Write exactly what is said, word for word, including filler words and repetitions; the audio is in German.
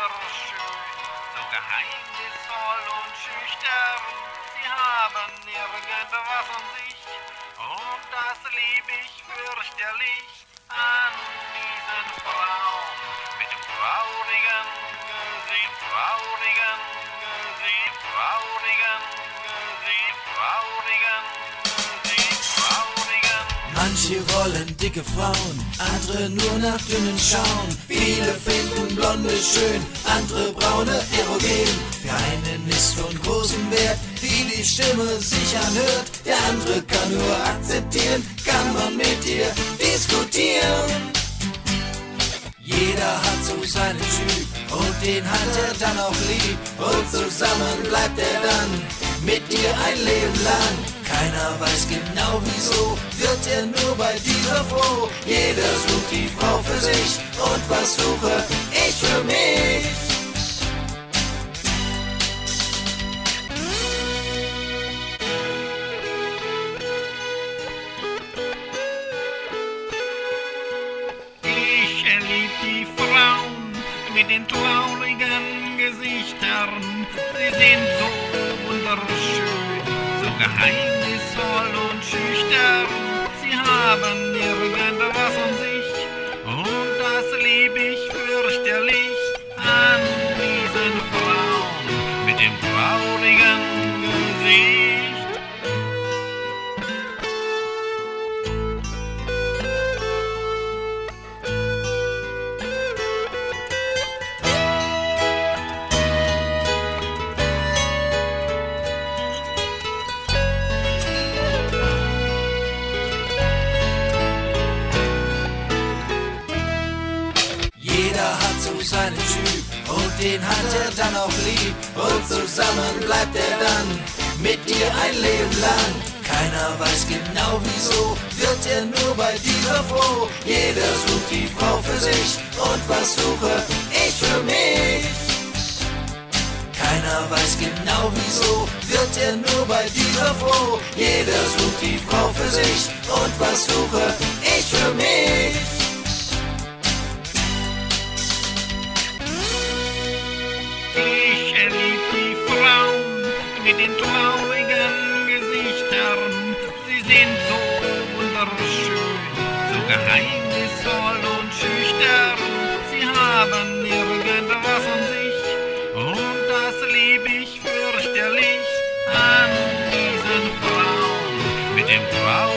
wunderschön, so geheimnisvoll und schüchtern. Sie haben irgendwas an sich und das lieb ich fürchterlich an diesen Frauen mit dem traurigen Gesicht, traurigen Gesicht, traurigen Gesicht, traurigen Gesicht, traurigen. Manche wollen dicke Frauen, andere nur nach dünnen schauen. Viele finden Blonde schön, andere braune erogen. Für einen ist von großem Wert, wie die Stimme sich anhört. Der andere kann nur akzeptieren, kann man mit ihr diskutieren. Jeder hat so seinen Typ und den hat er dann auch lieb. Und zusammen bleibt er dann mit dir ein Leben lang. Keiner weiß genau wieso, wird er nur bei dieser froh. Jeder sucht die Frau für sich und was suche ich für mich? Ich erlieb die Frauen mit den traurigen Gesichtern. Sie sind so wunderschön, so geheimnisvoll und schüchtern. Sie haben irgendwas an sich und das lieb ich fürchterlich an diesen Frauen mit dem traurigen Gesicht. Jeder hat so seinen Typ und den hat er dann auch lieb. Und zusammen bleibt er dann mit dir ein Leben lang. Keiner weiß genau wieso, wird er nur bei dieser froh. Jeder sucht die Frau für sich und was suche ich für mich? Keiner weiß genau wieso, wird er nur bei dieser froh. Jeder sucht die Frau für sich und was suche ich für mich? Ich erlieb die Frauen mit den traurigen Gesichtern. Sie sind so wunderschön, so geheimnisvoll und schüchtern. Sie haben irgendwas an sich und das lieb ich fürchterlich an diesen Frauen mit dem traurigen